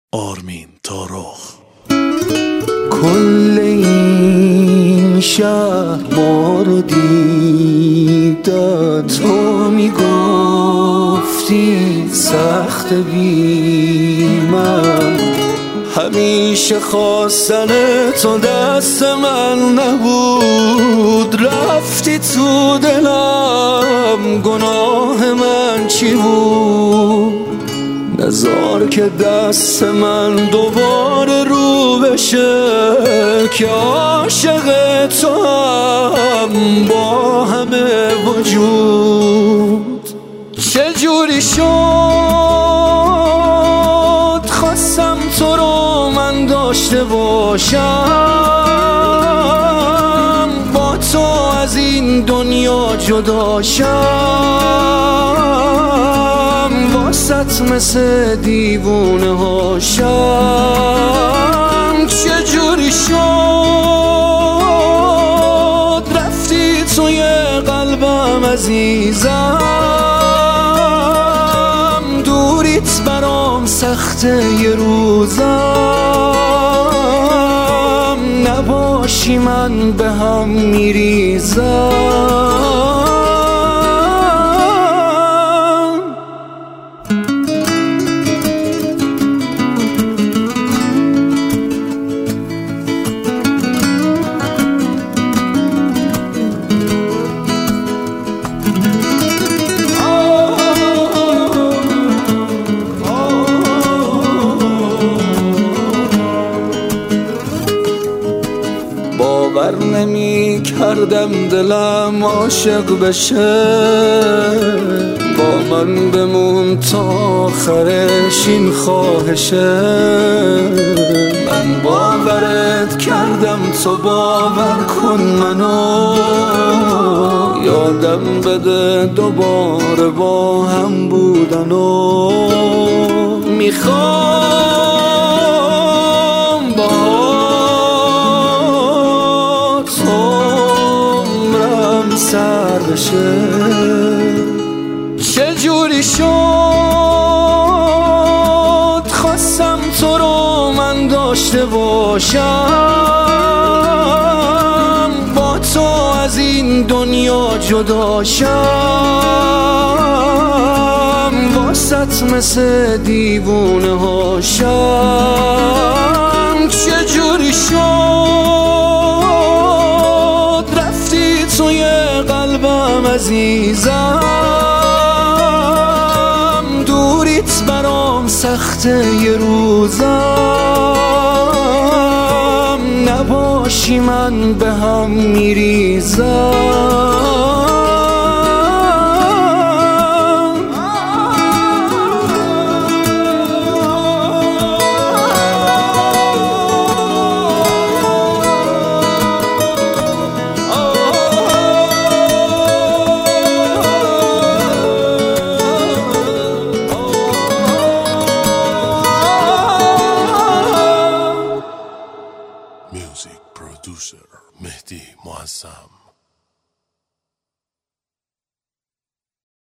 آرمین تارخ. کل این شهر ما رو دیدن، تو میگفتی سخت بی من، همیشه خواستن تو دست من نبود، رفتی تو دلم، گناه من چی بود؟ نذار که دست من دوباره رو بشه که عاشق تو هم با همه وجود. چجوری شد خواستم تو رو من داشته باشم، با تو از این دنیا جدا شم، واسط مثل دیوونه هاشم. چجوری شد رفتی توی قلبم عزیزم، دوریت برام سخته یه روزم، نباشی من به هم میریزم. باور نمی کردم دلم عاشق بشه، با من بمون تا آخرش این خواهشه. من باورت کردم تو باور کن منو، یادم بده دوباره با هم بودنو. میخوام با سر بشه. چجوری شد خواستم تو رو من داشته باشم، با تو از این دنیا جدا شم، واسط مثل دیوونه هاشم. چجوری شد رفتی توی قلبم عزیزم، دوریت برام سخته یه روزم، نباشی من به هم میریزم. Music producer Mehdi Muazzam.